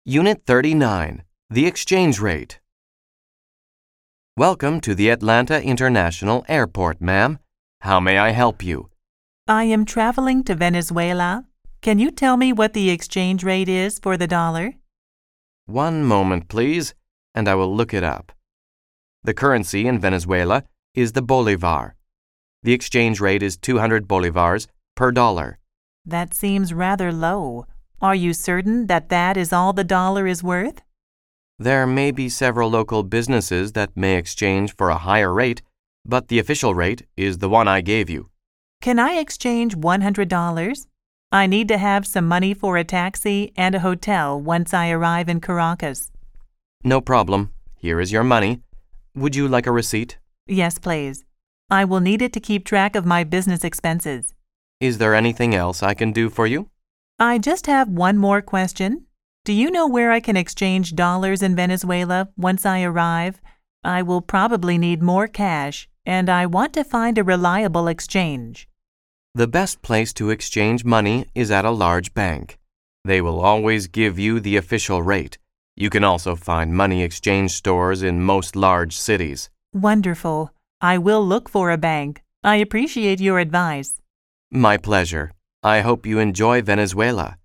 Unit 39, The Exchange Rate. Welcome to the Atlanta International Airport, ma'am. How may I help you? I am traveling to Venezuela. Can you tell me what the exchange rate is for the dollar? One moment, please, and I will look it up. The currency in Venezuela is the bolivar. The exchange rate is 200 bolivars per dollar. That seems rather low. Are you certain that that is all the dollar is worth? There may be several local businesses that may exchange for a higher rate, but the official rate is the one I gave you. Can I exchange $100? I need to have some money for a taxi and a hotel once I arrive in Caracas. No problem. Here is your money. Would you like a receipt? Yes, please. I will need it to keep track of my business expenses. Is there anything else I can do for you? I just have one more question. Do you know where I can exchange dollars in Venezuela once I arrive? I will probably need more cash, and I want to find a reliable exchange. The best place to exchange money is at a large bank. They will always give you the official rate. You can also find money exchange stores in most large cities. Wonderful. I will look for a bank. I appreciate your advice. My pleasure. I hope you enjoy Venezuela.